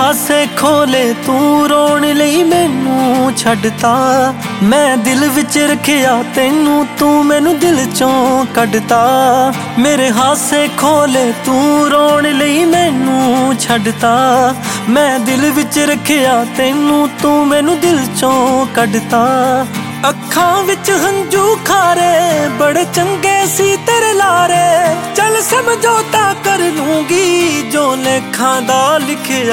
हासे खोले तू रोण लई मैनू छड्डता। मैं दिल विच रखिया तैनू तू मैनू दिल चों कड्डता। मेरे हासे खोले तू रोण लई मैनू छड्डता। मैं दिल विच रखिया तैनू तू मैनू दिल चों कड्डता। अखां विच हंजू खारे बड़े चंगे सी तेरे लारे। चल समझौता कर लूंगी जो लेखां दा लिखिया।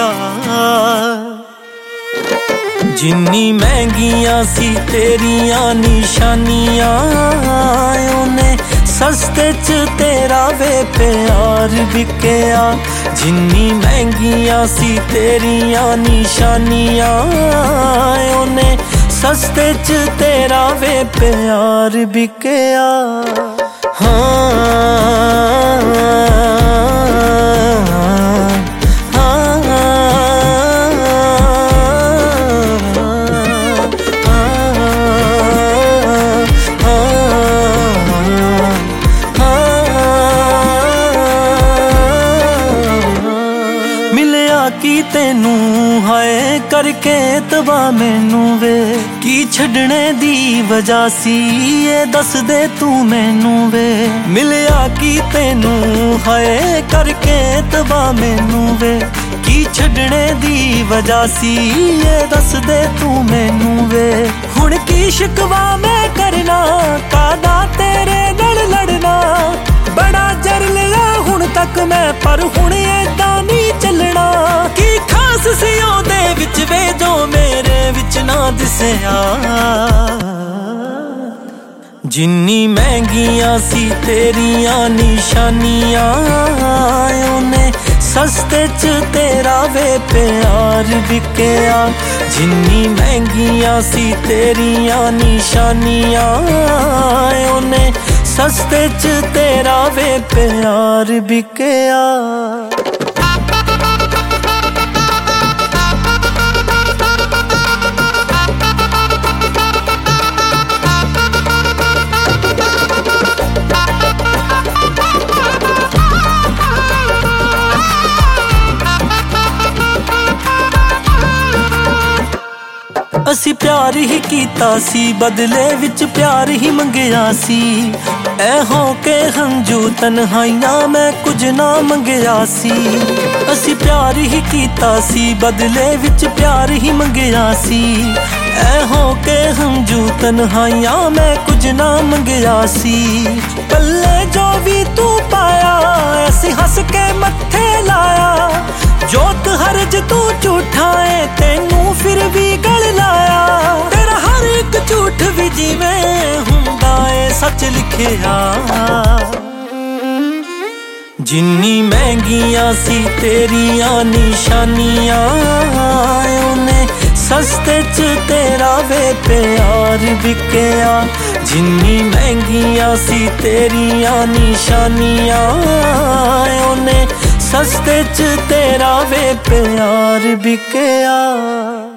जिन्नी महंगियां सी तेरियां निशानियां ओने सस्ते च तेरा वे प्यार बिकया। जिन्नी महंगियां सी तेरियां निशानियां ओने सस्ते च तेरा वे प्यार बिकया। मिलया की तेनू हाय करके तबा मैनू वे। की छड्डने दी वजह सी ये दस दे तू मैनू वे। मिलया की तेनू हाय करके तबा मैनू वे। की छड्डने दी वजह सी ये दस दे तू मैनू वे। हुण की शिकवा मैं करना कादा तेरे नाल लड़ना। बड़ा जर लिया हुण तक मैं पर हुण ऐदां नहीं चलना। की खास सी ओदे विच वे जो मेरे विच ना दिसिया। जिन्नी महंगियां सी तेरियां निशानियां ओने सस्ते च तेरा वे प्यार बिकया। जिन्नी महंगियां सी तेरियां निशानियां ओने सस्ते च तेरा वे प्यार बिकया। असी प्यार ही कीता सी बदले विच प्यार ही मंगिया सी। ऐ हो के हंजू तन्हाइयां मैं कुछ ना मंगिया सी। असी प्यार ही कीता सी बदले विच प्यार ही मंगिया सी। ऐ हो के हंजू तन्हाइयां मैं कुछ ना मंगिया सी। पल्ले जो भी तू पाया ऐसी हंस के मत्थे लाया। जोत हरज तू झूठा है तेनू फिर भी गल लाया। तेरा हर एक झूठ भी जिवें हुंदा है सच लिखिया। जिन्नी महंगियां सी तेरियां निशानियां ओने सस्ते च तेरा वे प्यार बिकया। जिन्नी महंगियां सी तेरियां निशानियां ओने सस्ते च तेरा वे प्यार बिकया।